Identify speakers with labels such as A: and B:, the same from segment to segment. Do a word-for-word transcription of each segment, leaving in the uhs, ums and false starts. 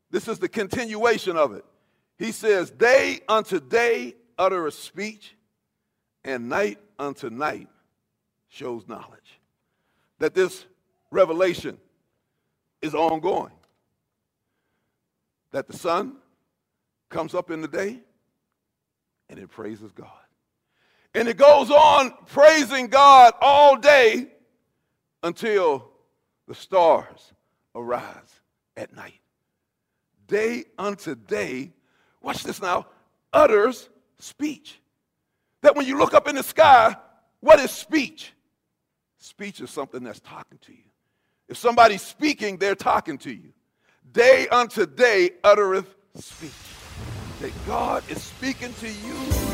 A: This is the continuation of it. He says, day unto day uttereth speech, and night unto night shows knowledge. That this revelation is ongoing. That the sun comes up in the day and it praises God. And it goes on praising God all day until the stars arise at night. Day unto day, watch this now, utters speech. That when you look up in the sky, what is speech? Speech is something that's talking to you. If somebody's speaking, they're talking to you. Day unto day uttereth speech. That God is speaking to you.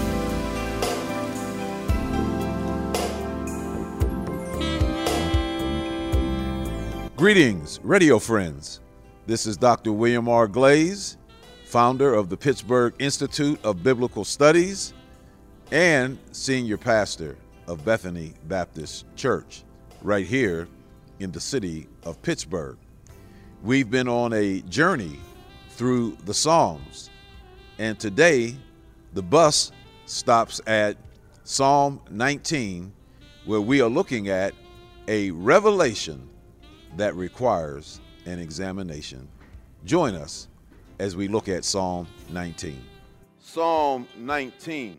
B: Greetings, radio friends. This is Doctor William R. Glaze, founder of the Pittsburgh Institute of Biblical Studies and senior pastor of Bethany Baptist Church, right here in the city of Pittsburgh. We've been on a journey through the Psalms, and today the bus stops at Psalm nineteen, where we are looking at a revelation that requires an examination. Join us as we look at Psalm nineteen.
A: Psalm nineteen.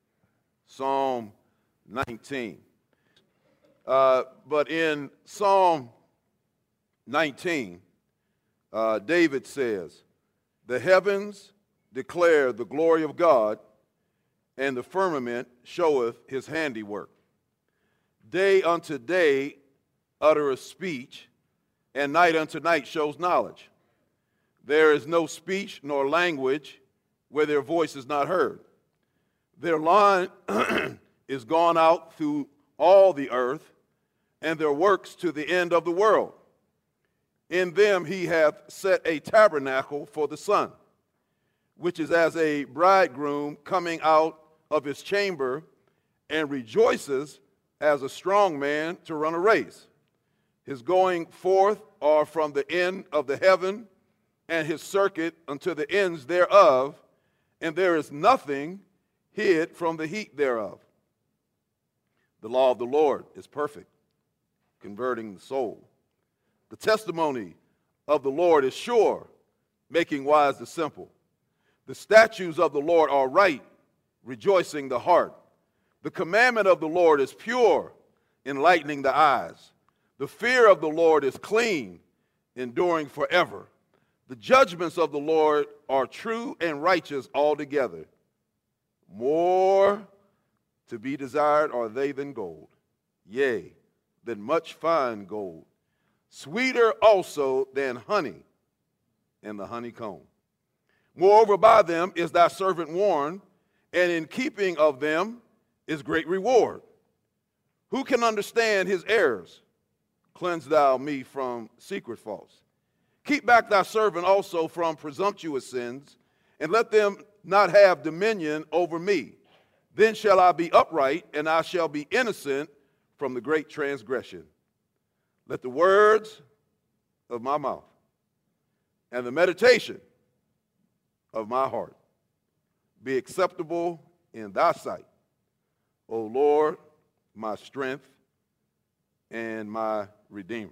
A: Psalm nineteen. Uh, but in Psalm nineteen, uh, David says, the heavens declare the glory of God, and the firmament showeth his handiwork. Day unto day uttereth speech, and night unto night shows knowledge. There is no speech nor language where their voice is not heard. Their line is gone out through all the earth, and their works to the end of the world. In them he hath set a tabernacle for the sun, which is as a bridegroom coming out of his chamber, and rejoices as a strong man to run a race. His going forth are from the end of the heaven, and his circuit unto the ends thereof, and there is nothing hid from the heat thereof. The law of the Lord is perfect, converting the soul. The testimony of the Lord is sure, making wise the simple. The statutes of the Lord are right, rejoicing the heart. The commandment of the Lord is pure, enlightening the eyes. The fear of the Lord is clean, enduring forever. The judgments of the Lord are true and righteous altogether. More to be desired are they than gold, yea, than much fine gold. Sweeter also than honey and the honeycomb. Moreover, by them is thy servant warned, and in keeping of them is great reward. Who can understand his errors? Cleanse thou me from secret faults. Keep back thy servant also from presumptuous sins, and let them not have dominion over me. Then shall I be upright, and I shall be innocent from the great transgression. Let the words of my mouth and the meditation of my heart be acceptable in thy sight, O Lord, my strength and my Redeemer.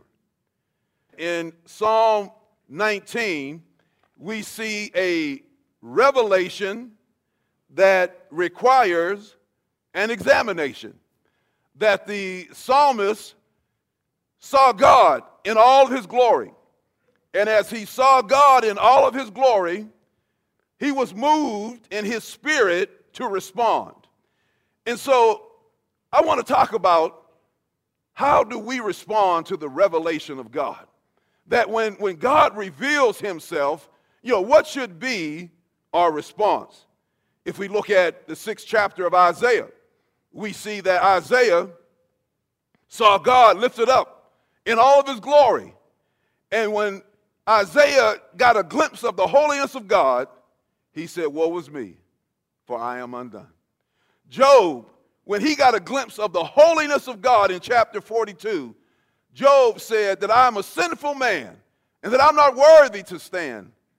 A: In Psalm nineteen, we see a revelation that requires an examination. That the psalmist saw God in all of his glory. And as he saw God in all of his glory, he was moved in his spirit to respond. And so I want to talk about how do we respond to the revelation of God? That when, when God reveals himself, you know, what should be our response? If we look at the sixth chapter of Isaiah, we see that Isaiah saw God lifted up in all of his glory. And when Isaiah got a glimpse of the holiness of God, he said, woe is me, for I am undone. Job, when he got a glimpse of the holiness of God in chapter forty-two, Job said that I am a sinful man and that I'm not worthy to stand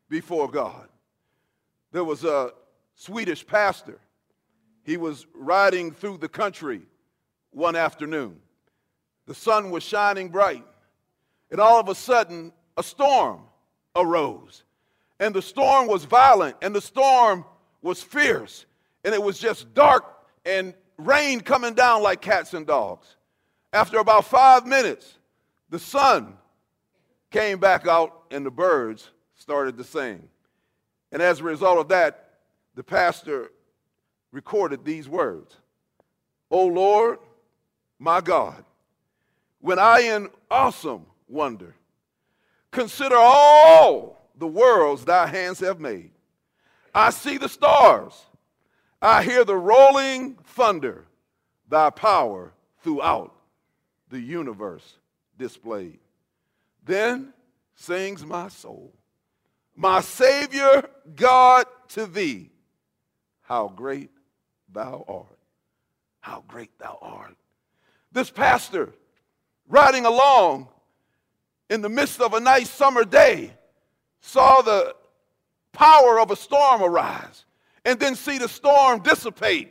A: before God. There was a Swedish pastor. He was riding through the country one afternoon. The sun was shining bright, and all of a sudden, a storm arose. And the storm was violent, and the storm was fierce, and it was just dark and rain coming down like cats and dogs. After about five minutes, the sun came back out, and the birds started to sing. And as a result of that, the pastor recorded these words: "O Lord, my God, when I in awesome wonder consider all the worlds thy hands have made, I see the stars, I hear the rolling thunder, thy power throughout the universe displayed. Then sings my soul, my Savior God, to thee, how great thou art, how great thou art." This pastor, riding along in the midst of a nice summer day, saw the power of a storm arise and then see the storm dissipate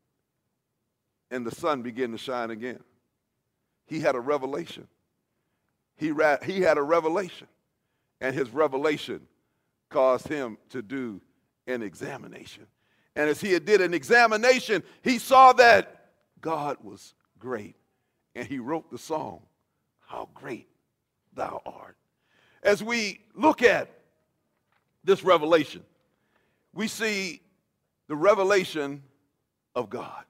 A: and the sun begin to shine again. He had a revelation. He, ra- he had a revelation, and his revelation caused him to do an examination. And as he did an examination, he saw that God was great, and he wrote the song, "How Great Thou Art." As we look at this revelation, we see the revelation of God.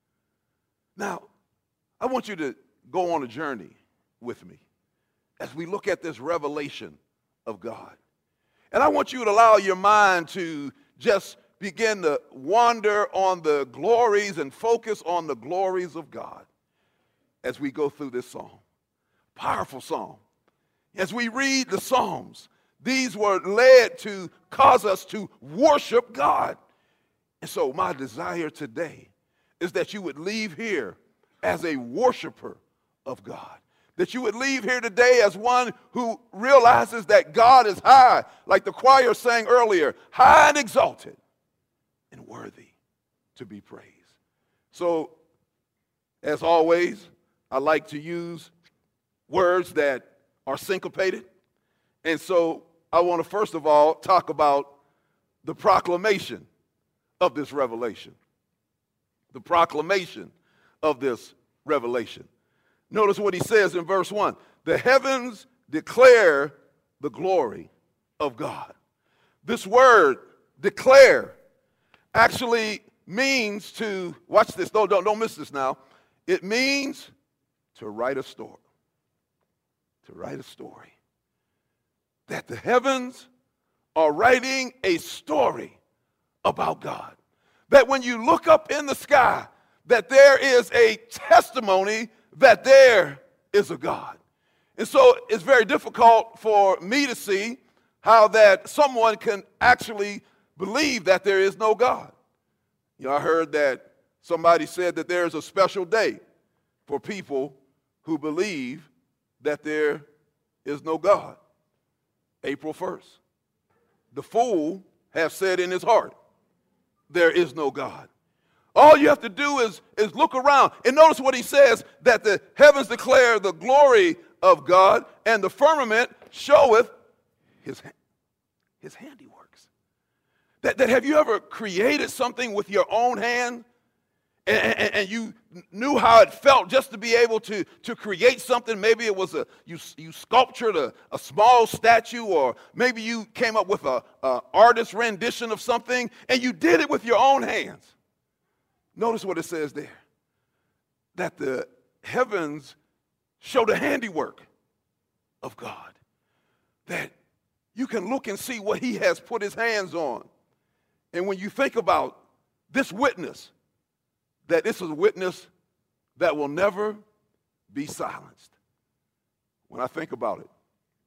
A: Now, I want you to go on a journey with me as we look at this revelation of God. And I want you to allow your mind to just begin to wander on the glories and focus on the glories of God as we go through this psalm. Powerful psalm. As we read the Psalms, these were led to cause us to worship God. And so my desire today is that you would leave here as a worshiper of God. That you would leave here today as one who realizes that God is high, like the choir sang earlier, high and exalted and worthy to be praised. So, as always, I like to use words that are syncopated. And so I want to first of all talk about the proclamation of this revelation. The proclamation of this revelation. Notice what he says in verse one. The heavens declare the glory of God. This word, declare, actually means to, watch this, don't, don't, don't miss this now. It means to write a story. To write a story. That the heavens are writing a story about God. That when you look up in the sky, that there is a testimony that there is a God. And so it's very difficult for me to see how that someone can actually believe that there is no God. You know, I heard that somebody said that there is a special day for people who believe that there is no God. April first. The fool has said in his heart, there is no God. All you have to do is, is look around. And notice what he says, that the heavens declare the glory of God, and the firmament showeth his, his handiworks. That, that have you ever created something with your own hand, and, and, and you knew how it felt just to be able to, to create something? Maybe it was a you, you sculptured a, a small statue, or maybe you came up with a, a artist rendition of something, and you did it with your own hands. Notice what it says there, that the heavens show the handiwork of God, that you can look and see what he has put his hands on. And when you think about this witness, that this is a witness that will never be silenced. When I think about it,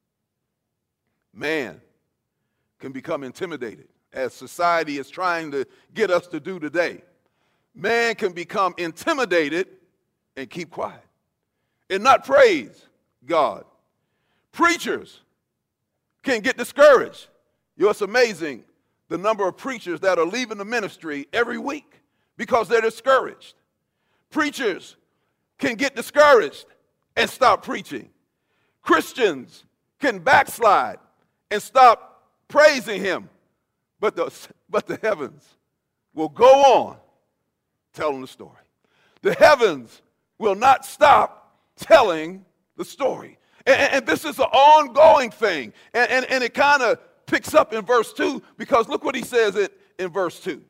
A: man can become intimidated, as society is trying to get us to do today. Man can become intimidated and keep quiet and not praise God. Preachers can get discouraged You know, it's amazing the number of preachers that are leaving the ministry every week because they're discouraged. Preachers can get discouraged and stop preaching. Christians can backslide and stop praising him. But the, but the heavens will go on telling the story. The heavens will not stop telling the story. And, and this is an ongoing thing. And, and, and it kind of picks up in verse two, because look what he says it in verse two.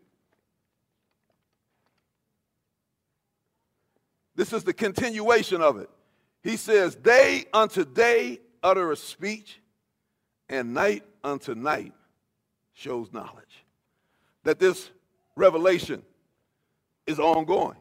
A: This is the continuation of it. He says, day unto day utter a speech, and night unto night shows knowledge. That this revelation is ongoing.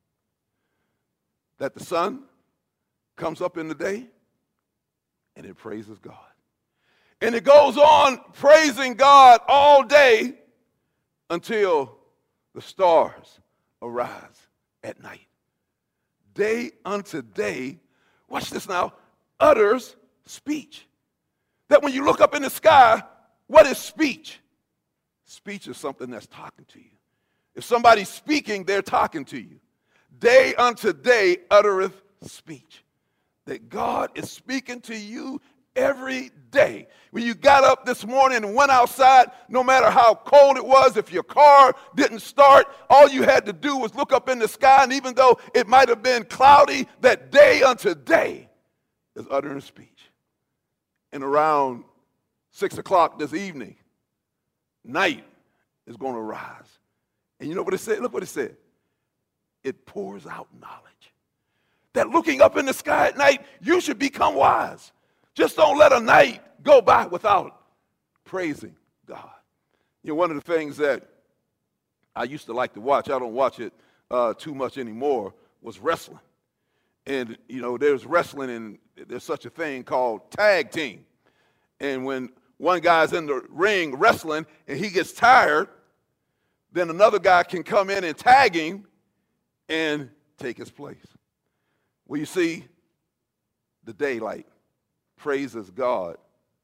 A: That the sun comes up in the day and it praises God. And it goes on praising God all day until the stars arise at night. Day unto day, watch this now, utters speech. That when you look up in the sky, what is speech? Speech is something that's talking to you. If somebody's speaking, they're talking to you. Day unto day uttereth speech. That God is speaking to you every day. When you got up this morning and went outside, no matter how cold it was, if your car didn't start, all you had to do was look up in the sky, and even though it might have been cloudy, that day unto day is uttering speech. And around six o'clock this evening, night is going to rise. And you know what it said? Look what it said. It pours out knowledge. That looking up in the sky at night, you should become wise. Just don't let a night go by without praising God. You know, one of the things that I used to like to watch, I don't watch it uh, too much anymore, was wrestling. And, you know, there's wrestling, and there's such a thing called tag team. And when one guy's in the ring wrestling and he gets tired, then another guy can come in and tag him and take his place. Well, you see, the daylight praises God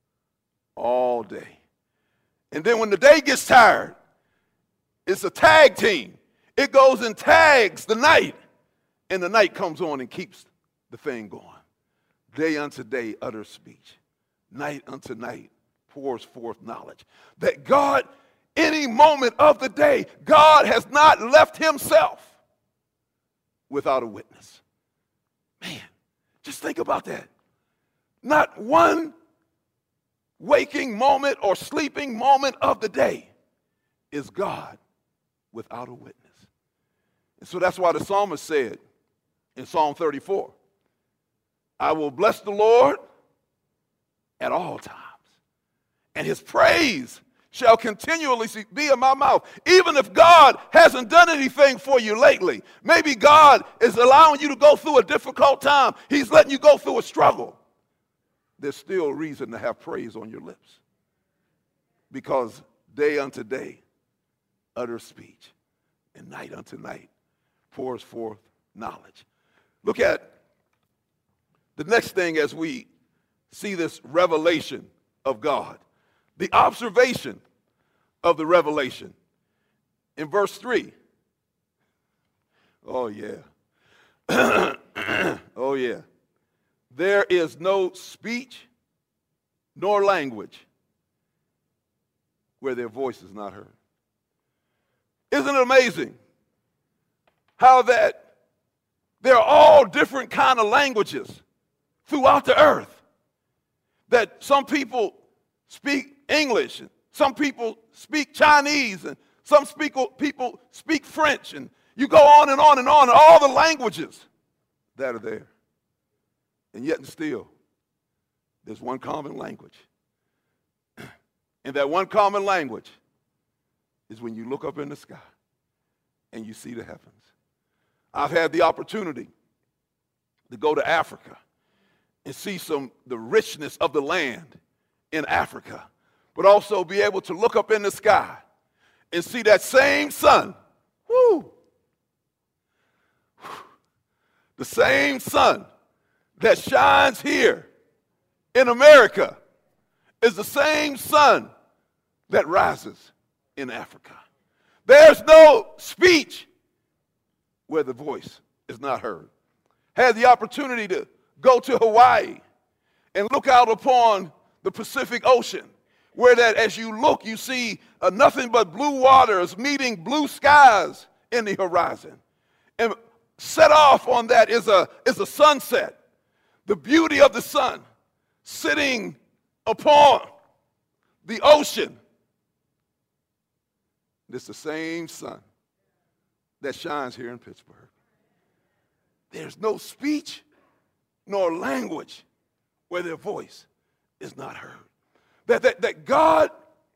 A: all day. And then when the day gets tired, it's a tag team. It goes and tags the night, and the night comes on and keeps the thing going. Day unto day utters speech. Night unto night pours forth knowledge. That God, any moment of the day, God has not left himself without a witness. Man, just think about that. Not one waking moment or sleeping moment of the day is God without a witness. And so that's why the psalmist said in Psalm thirty-four, I will bless the Lord at all times, and his praise shall continually be in my mouth. Even if God hasn't done anything for you lately, maybe God is allowing you to go through a difficult time. He's letting you go through a struggle. There's still reason to have praise on your lips, because day unto day utters speech, and night unto night pours forth knowledge. Look at the next thing as we see this revelation of God. The observation of the revelation. In verse three. Oh, yeah. Oh, yeah. There is no speech nor language where their voice is not heard. Isn't it amazing how that there are all different kind of languages throughout the earth? That some people speak English, and some people speak Chinese, and some speak, people speak French, and you go on and on and on, and all the languages that are there. And yet and still, there's one common language. And that one common language is when you look up in the sky and you see the heavens. I've had the opportunity to go to Africa and see some the richness of the land in Africa, but also be able to look up in the sky and see that same sun. Woo! The same sun that shines here in America is the same sun that rises in Africa. There's no speech where the voice is not heard. Had the opportunity to go to Hawaii and look out upon the Pacific Ocean, where that as you look, you see uh, nothing but blue waters meeting blue skies in the horizon. And set off on that is a, is a sunset, the beauty of the sun sitting upon the ocean. It's the same sun that shines here in Pittsburgh. There's no speech nor language where their voice is not heard. That, that, that God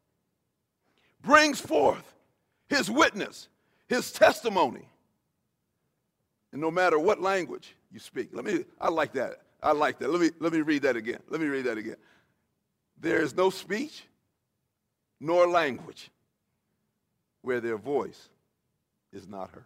A: brings forth his witness, his testimony, and no matter what language you speak. Let me, I like that. I like that. Let me, let me read that again. Let me read that again. There is no speech nor language where their voice is not heard.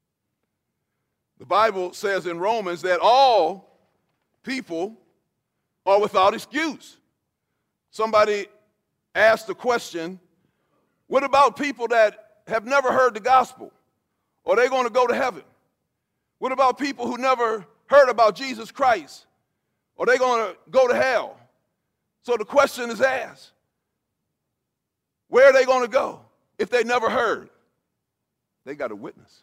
A: The Bible says in Romans that all people are without excuse. Somebody asked the question, what about people that have never heard the gospel? Are they going to go to heaven? What about people who never heard about Jesus Christ? Are they going to go to hell? So the question is asked, where are they going to go if they never heard? They got a witness.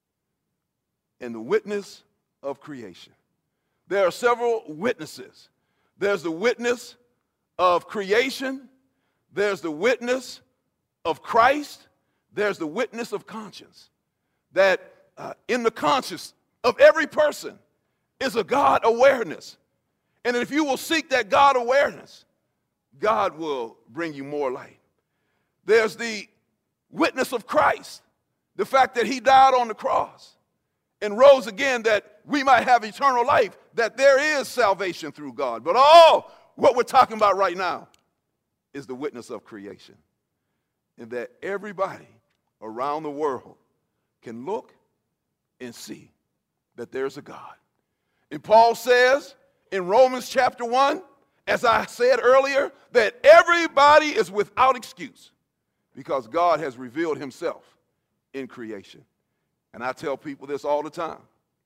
A: And the witness of creation. There are several witnesses. There's the witness of creation. There's the witness of Christ. There's the witness of conscience. That uh, in the conscience of every person is a God awareness. And if you will seek that God awareness, God will bring you more light. There's the witness of Christ, the fact that he died on the cross and rose again that we might have eternal life, that there is salvation through God. But all what we're talking about right now is the witness of creation, and that everybody around the world can look and see that there's a God. And Paul says in Romans chapter one, as I said earlier, that everybody is without excuse because God has revealed himself in creation. And I tell people this all the time.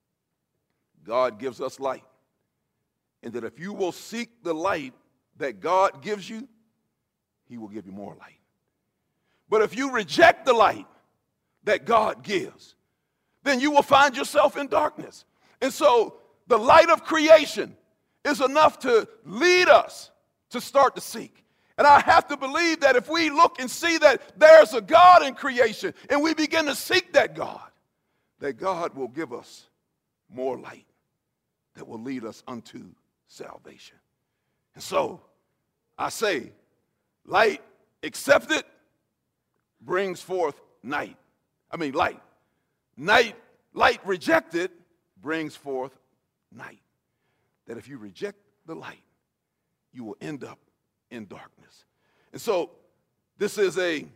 A: God gives us light. And that if you will seek the light that God gives you, he will give you more light. But if you reject the light that God gives, then you will find yourself in darkness. And so the light of creation is enough to lead us to start to seek. And I have to believe that if we look and see that there's a God in creation and we begin to seek that God, that God will give us more light that will lead us unto salvation. And so I say, light accepted brings forth night. I mean light. Night, light rejected brings forth night. That if you reject the light, you will end up in darkness. And so this is a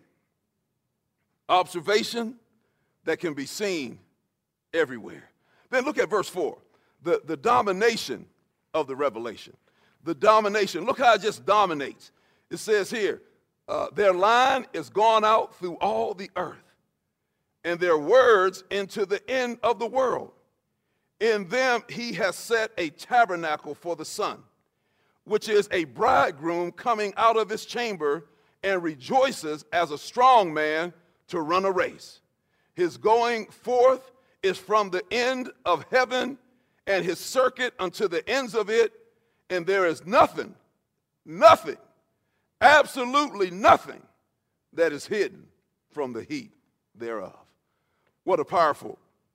A: observation that can be seen everywhere. Then look at verse four, the, the domination of the revelation. The domination, look how it just dominates. It says here, uh, their line is gone out through all the earth, and their words into the end of the world. In them he has set a tabernacle for the sun, which is a bridegroom coming out of his chamber and rejoices as a strong man to run a race. His going forth is from the end of heaven, and his circuit unto the ends of it, and there is nothing, nothing, absolutely nothing that is hidden from the heat thereof. What a powerful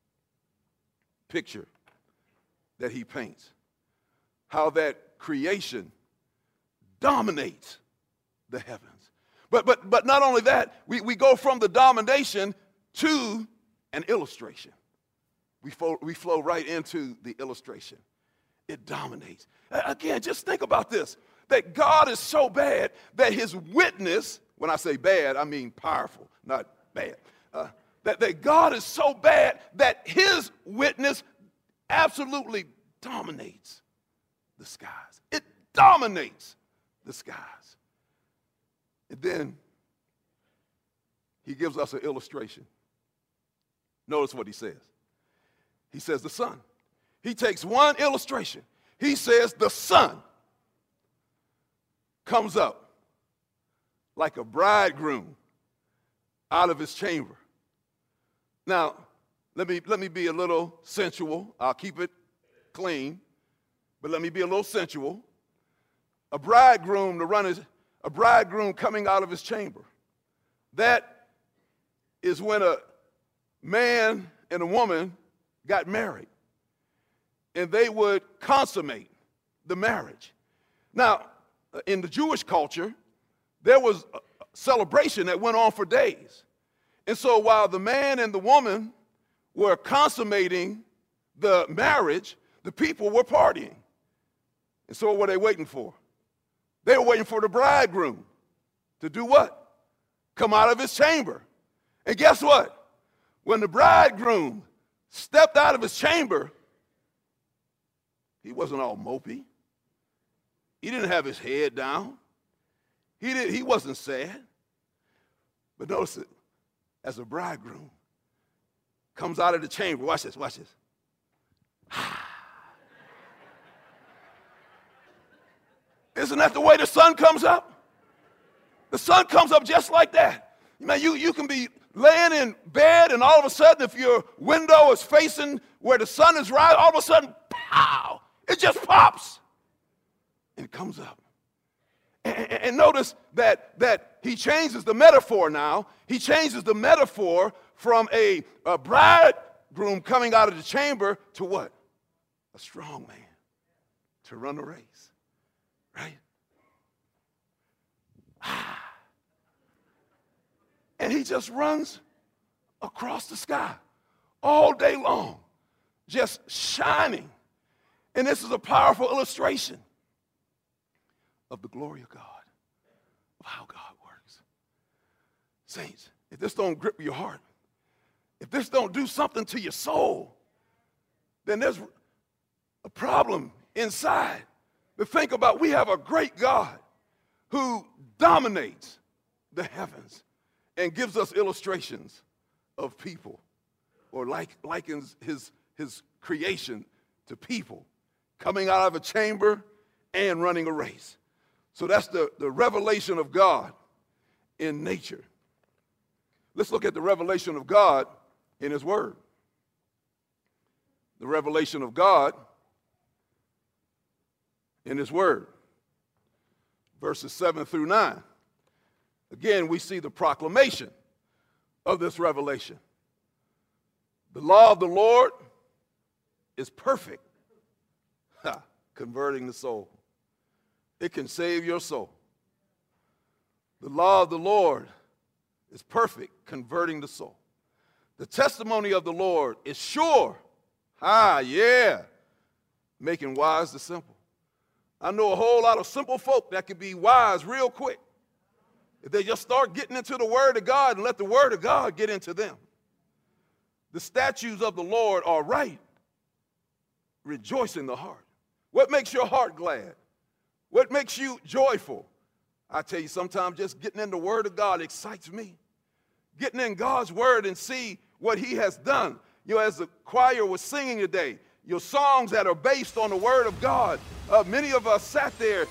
A: picture that he paints. How that creation dominates the heavens. But but but not only that, we, we go from the domination to an illustration. We flow, we flow right into the illustration. It dominates. Again, just think about this, that God is so bad that his witness, when I say bad, I mean powerful, not bad. Uh, that, that God is so bad that his witness absolutely dominates the skies. It dominates the skies. And then he gives us an illustration. Notice what he says. He says the sun. He takes one illustration. He says the sun comes up like a bridegroom out of his chamber. Now, let me, let me be a little sensual. I'll keep it clean, but let me be a little sensual. A bridegroom to run his, a bridegroom coming out of his chamber. That is when a man and a woman got married, and they would consummate the marriage. Now, in the Jewish culture, there was a celebration that went on for days. And so while the man and the woman were consummating the marriage, the people were partying. And so what were they waiting for? They were waiting for the bridegroom to do what? Come out of his chamber. And guess what? When the bridegroom stepped out of his chamber, he wasn't all mopey. He didn't have his head down. He, didn't, he wasn't sad. But notice it, as a bridegroom comes out of the chamber, watch this, watch this. Isn't that the way the sun comes up? The sun comes up just like that. Man, you, you can be laying in bed, and all of a sudden, if your window is facing where the sun is rising, all of a sudden, pow, it just pops and it comes up. And, and, and notice that, that he changes the metaphor now. He changes the metaphor from a, a bridegroom coming out of the chamber to what? A strong man to run a race, right? Ah. And he just runs across the sky all day long, just shining. And this is a powerful illustration of the glory of God, of how God works. Saints, if this don't grip your heart, if this don't do something to your soul, then there's a problem inside. But think about, we have a great God who dominates the heavens and gives us illustrations of people, or like, likens his, his creation to people coming out of a chamber and running a race. So that's the, the revelation of God in nature. Let's look at the revelation of God in his word. The revelation of God in his word. Verses seven through nine. Again, we see the proclamation of this revelation. The law of the Lord is perfect, ha, converting the soul. It can save your soul. The law of the Lord is perfect, converting the soul. The testimony of the Lord is sure, ah, yeah, making wise the simple. I know a whole lot of simple folk that can be wise real quick if they just start getting into the Word of God and let the Word of God get into them. The statutes of the Lord are right, rejoicing the heart. What makes your heart glad? What makes you joyful? I tell you, sometimes just getting in the Word of God excites me. Getting in God's Word and see what he has done. You know, as the choir was singing today, your songs that are based on the Word of God, uh, many of us sat there.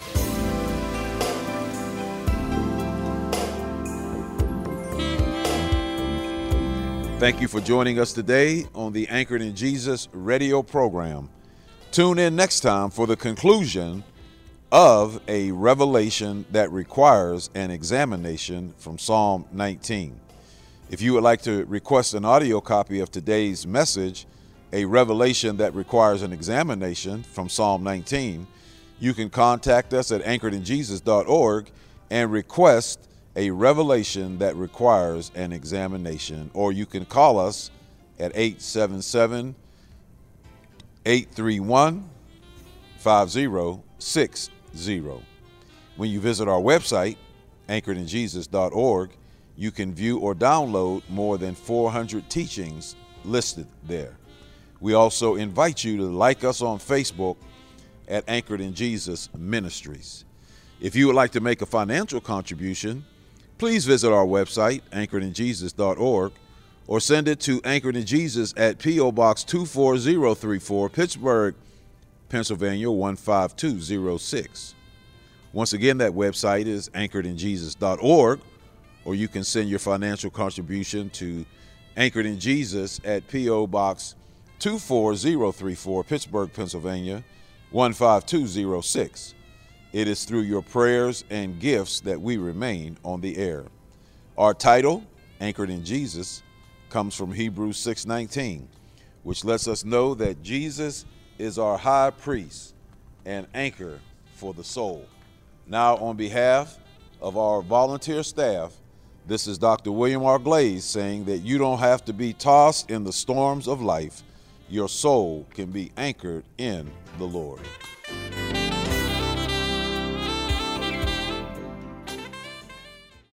B: Thank you for joining us today on the Anchored in Jesus radio program. Tune in next time for the conclusion of a revelation that requires an examination from Psalm nineteen. If you would like to request an audio copy of today's message, a revelation that requires an examination from Psalm nineteen, you can contact us at anchored in jesus dot org and request a revelation that requires an examination, or you can call us at eight seven seven, eight three one, five zero six zero. When you visit our website, anchored in jesus dot org, you can view or download more than four hundred teachings listed there. We also invite you to like us on Facebook at Anchored in Jesus Ministries. If you would like to make a financial contribution, please visit our website, anchored in jesus dot org, or send it to Anchored in Jesus at P O. Box two four zero three four, Pittsburgh, Pennsylvania one five two zero six. Once again, that website is anchored in jesus dot org, or you can send your financial contribution to Anchored in Jesus at P O. Box two four zero three four, Pittsburgh, Pennsylvania one five two zero six. It is through your prayers and gifts that we remain on the air. Our title, Anchored in Jesus, comes from Hebrews six nineteen, which lets us know that Jesus is our high priest and anchor for the soul. Now, on behalf of our volunteer staff, this is Doctor William R. Glaze saying that you don't have to be tossed in the storms of life. Your soul can be anchored in the Lord.